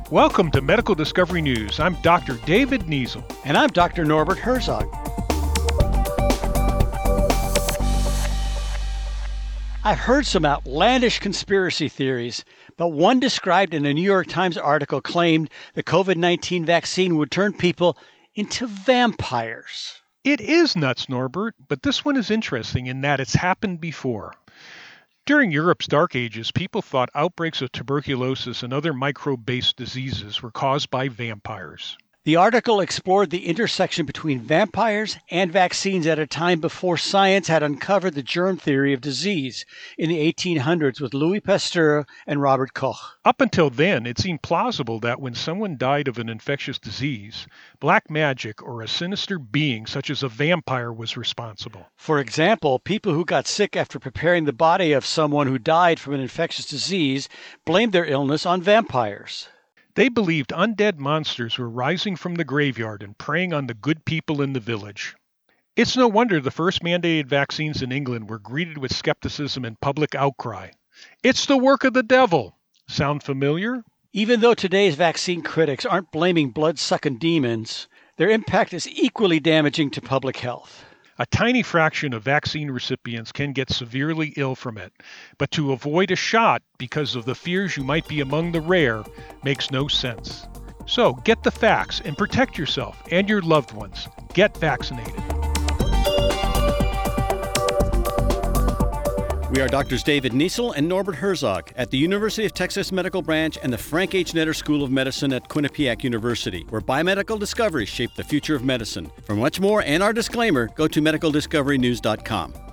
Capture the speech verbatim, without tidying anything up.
Welcome to Medical Discovery News. I'm Doctor David Niesel. And I'm Doctor Norbert Herzog. I've heard some outlandish conspiracy theories, but one described in a New York Times article claimed the COVID nineteen vaccine would turn people into vampires. It is nuts, Norbert, but this one is interesting in that it's happened before. During Europe's Dark Ages, people thought outbreaks of tuberculosis and other microbe-based diseases were caused by vampires. The article explored the intersection between vampires and vaccines at a time before science had uncovered the germ theory of disease in the eighteen hundreds with Louis Pasteur and Robert Koch. Up until then, it seemed plausible that when someone died of an infectious disease, black magic or a sinister being such as a vampire was responsible. For example, people who got sick after preparing the body of someone who died from an infectious disease blamed their illness on vampires. They believed undead monsters were rising from the graveyard and preying on the good people in the village. It's no wonder the first mandated vaccines in England were greeted with skepticism and public outcry. It's the work of the devil. Sound familiar? Even though today's vaccine critics aren't blaming blood-sucking demons, their impact is equally damaging to public health. A tiny fraction of vaccine recipients can get severely ill from it, but to avoid a shot because of the fears you might be among the rare makes no sense. So get the facts and protect yourself and your loved ones. Get vaccinated. We are Doctors David Niesel and Norbert Herzog at the University of Texas Medical Branch and the Frank H. Netter School of Medicine at Quinnipiac University, where biomedical discoveries shape the future of medicine. For much more and our disclaimer, go to medical discovery news dot com.